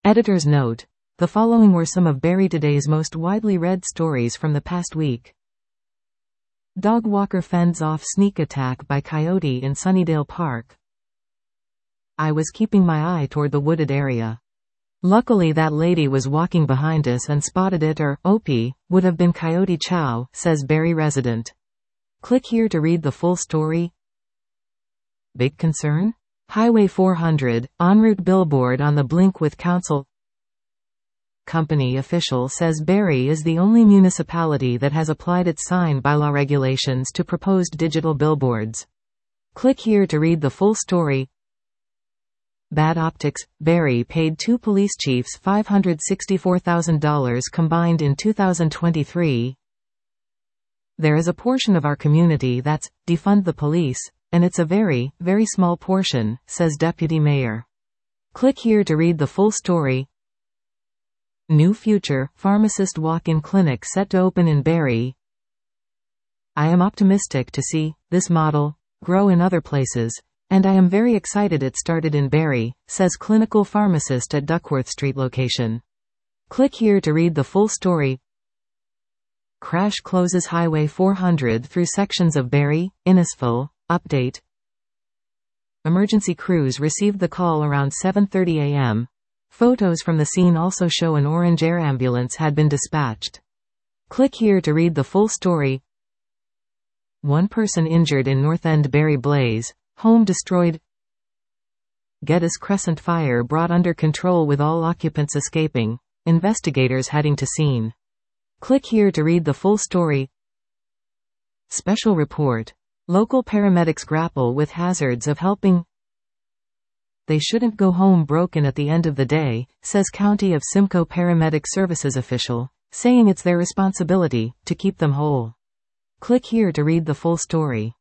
Editor's note. The following were some of Barrie Today's most widely read stories from the past week. Dog walker fends off sneak attack by coyote in Sunnydale Park. I was keeping my eye toward the wooded area. Luckily that lady was walking behind us and spotted it, or Opie, would have been Coyote Chow, says Barrie resident. Click here to read the full story. Big concern? Highway 400, en route billboard on the blink with council. Company official says Barrie is the only municipality that has applied its sign bylaw regulations to proposed digital billboards. Click here to read the full story. Bad optics. Barrie paid 2 police chiefs $564,000 combined in 2023. There is a portion of our community that's defund the police, and it's a very, very small portion, says Deputy Mayor. Click here to read the full story. New future, pharmacist walk-in clinic set to open in Barrie. I am optimistic to see this model grow in other places, and I am very excited it started in Barrie, says clinical pharmacist at Duckworth Street location. Click here to read the full story. Crash closes Highway 400 through sections of Barrie, Innisfil. Update. Emergency crews received the call around 7:30 a.m. Photos from the scene also show an orange air ambulance had been dispatched. Click here to read the full story. One person injured in North End Barrie blaze, home destroyed. Geddes Crescent fire brought under control with all occupants escaping, investigators heading to scene. Click here to read the full story. Special report. Local paramedics grapple with hazards of helping. They shouldn't go home broken at the end of the day, says County of Simcoe Paramedic Services official, saying it's their responsibility to keep them whole. Click here to read the full story.